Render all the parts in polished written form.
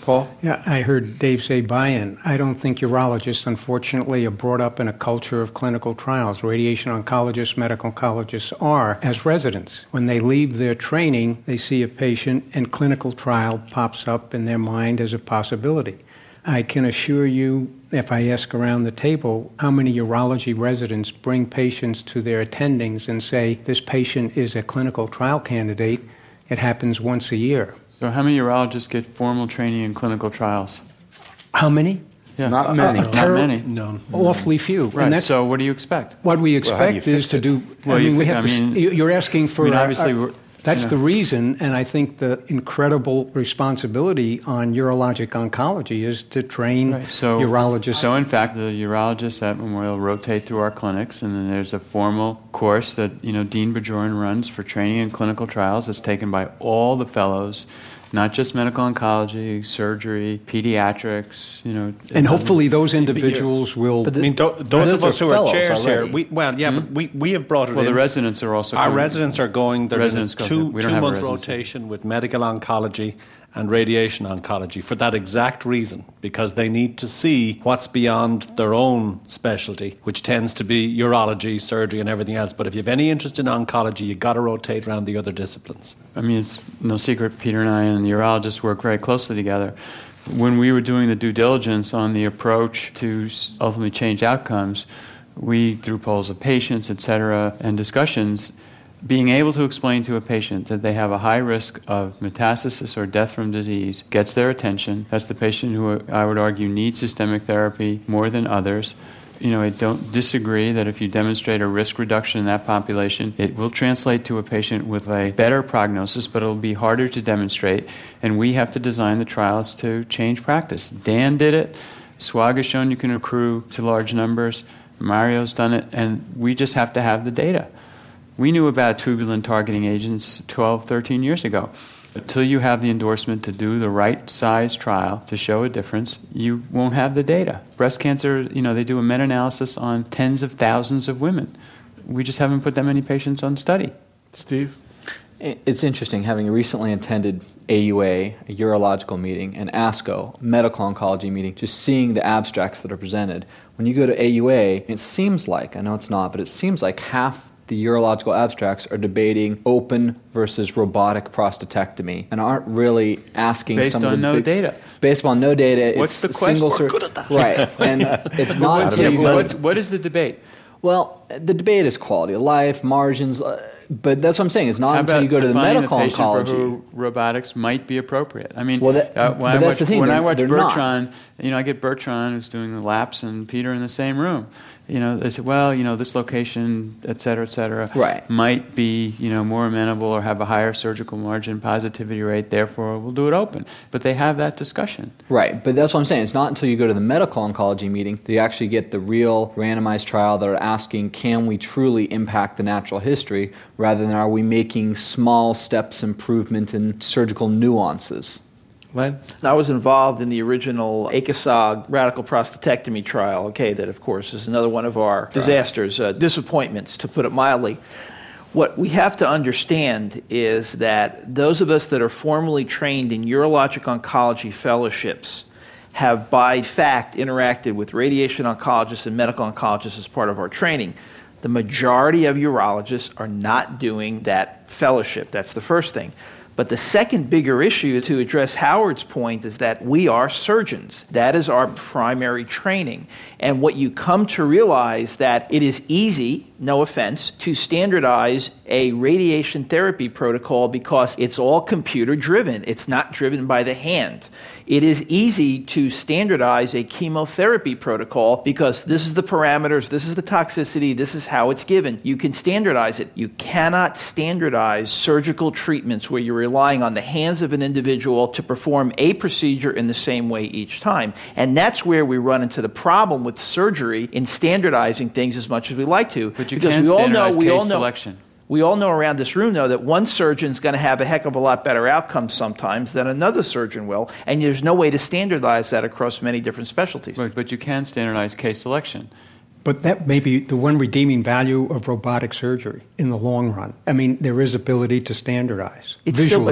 Paul? Yeah, I heard Dave say buy-in. I don't think urologists, unfortunately, are brought up in a culture of clinical trials. Radiation oncologists, medical oncologists are as residents. When they leave their training, they see a patient and clinical trial pops up in their mind as a possibility. I can assure you, if I ask around the table, how many urology residents bring patients to their attendings and say, this patient is a clinical trial candidate. It happens once a year. So how many urologists get formal training in clinical trials? How many? Yeah. Not many. Not many. No. Awfully few. Right. And that's, so what do you expect? what we expect is to do. Well, You're asking for. Obviously, that's the reason, and I think the incredible responsibility on urologic oncology is to train urologists. So, in fact, the urologists at Memorial rotate through our clinics, and then there's a formal course that Dean Bajoran runs for training in clinical trials. It's taken by all the fellows. Not just medical oncology, surgery, pediatrics, And hopefully those individuals will... But those of us who are chairs already. Here, but we have brought it in. Well, the residents are also going. Our residents are going. They're doing a two-month rotation with medical oncology and radiation oncology for that exact reason, because they need to see what's beyond their own specialty, which tends to be urology, surgery, and everything else. But if you have any interest in oncology, you've got to rotate around the other disciplines. I mean, it's no secret Peter and I and the urologists work very closely together. When we were doing the due diligence on the approach to ultimately change outcomes, we, through polls of patients, et cetera, and discussions, being able to explain to a patient that they have a high risk of metastasis or death from disease gets their attention. That's the patient who I would argue needs systemic therapy more than others. I don't disagree that if you demonstrate a risk reduction in that population, it will translate to a patient with a better prognosis, but it'll be harder to demonstrate. And we have to design the trials to change practice. Dan did it. SWOG has shown you can accrue to large numbers. Mario's done it. And we just have to have the data. We knew about tubulin targeting agents 12, 13 years ago. Until you have the endorsement to do the right size trial to show a difference, you won't have the data. Breast cancer, they do a meta-analysis on tens of thousands of women. We just haven't put that many patients on study. Steve? It's interesting, having recently attended AUA, a urological meeting, and ASCO, medical oncology meeting, just seeing the abstracts that are presented. When you go to AUA, it seems like, I know it's not, but it seems like half the urological abstracts are debating open versus robotic prostatectomy and aren't really asking based some of on the no data. Based on no data. What's the question? We're good at that. Right. And it's not until you go what is the debate? Well, the debate is quality of life, margins, but that's what I'm saying. It's not until you go to the medical oncology. For who robotics might be appropriate. I mean, well, that's the thing. When I watch Bertrand, I get Bertrand who's doing the laps and Peter in the same room. They say, well, this location, et cetera, right, might be, more amenable or have a higher surgical margin positivity rate, therefore we'll do it open. But they have that discussion. Right, but that's what I'm saying. It's not until you go to the medical oncology meeting that you actually get the real randomized trial that are asking, can we truly impact the natural history, rather than are we making small steps improvement in surgical nuances? Len? I was involved in the original ACOSOG radical prostatectomy trial, that of course is another one of our disasters, disappointments, to put it mildly. What we have to understand is that those of us that are formally trained in urologic oncology fellowships have by fact interacted with radiation oncologists and medical oncologists as part of our training. The majority of urologists are not doing that fellowship. That's the first thing. But the second bigger issue, to address Howard's point, is that we are surgeons. That is our primary training. And what you come to realize that it is easy, no offense, to standardize a radiation therapy protocol because it's all computer driven. It's not driven by the hand. It is easy to standardize a chemotherapy protocol because this is the parameters, this is the toxicity, this is how it's given. You can standardize it. You cannot standardize surgical treatments where you're relying on the hands of an individual to perform a procedure in the same way each time. And that's where we run into the problem with surgery in standardizing things as much as we like to. But you can't standardize case selection. We all know around this room, though, that one surgeon's going to have a heck of a lot better outcomes sometimes than another surgeon will, and there's no way to standardize that across many different specialties. Right, but you can standardize case selection. But that may be the one redeeming value of robotic surgery in the long run. I mean, there is ability to standardize visually.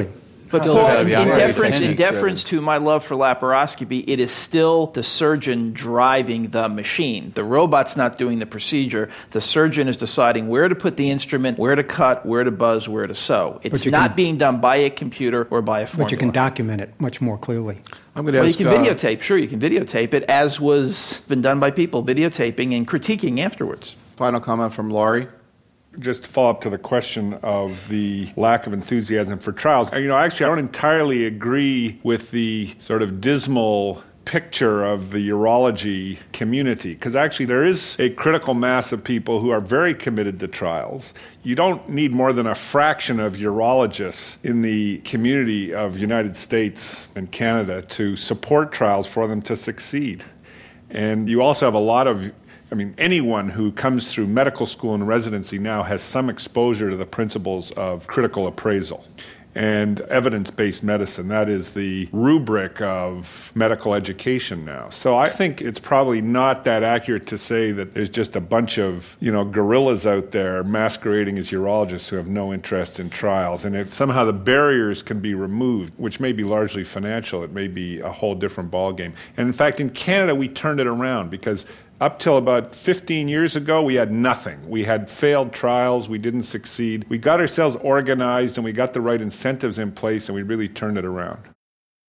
But Paul, in deference to my love for laparoscopy, it is still the surgeon driving the machine. The robot's not doing the procedure. The surgeon is deciding where to put the instrument, where to cut, where to buzz, where to sew. It's not being done by a computer or by a formula. But you can document it much more clearly. You can videotape. Sure, you can videotape it, as was been done by people, videotaping and critiquing afterwards. Final comment from Laurie. Just to follow up to the question of the lack of enthusiasm for trials. Actually, I don't entirely agree with the sort of dismal picture of the urology community, because actually there is a critical mass of people who are very committed to trials. You don't need more than a fraction of urologists in the community of United States and Canada to support trials for them to succeed. And you also have a lot of anyone who comes through medical school and residency now has some exposure to the principles of critical appraisal and evidence-based medicine. That is the rubric of medical education now. So I think it's probably not that accurate to say that there's just a bunch of, gorillas out there masquerading as urologists who have no interest in trials. And if somehow the barriers can be removed, which may be largely financial, it may be a whole different ballgame. And in fact, in Canada, we turned it around because up till about 15 years ago, we had nothing. We had failed trials. We didn't succeed. We got ourselves organized and we got the right incentives in place, and we really turned it around.